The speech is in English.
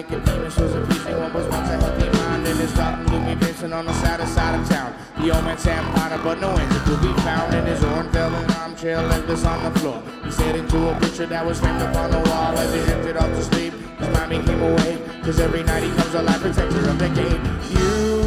Nicodemus was appeasing what was once a healthy mind in his dark and gloomy basement on the saddest side of town. The old man sat Potter, but no answer could be found in his orange velvet armchair, legless on the floor. He stared into a picture that was framed upon the wall as he drifted off to sleep. His mind became awake, 'cause every night he comes alive, protector of the gate. You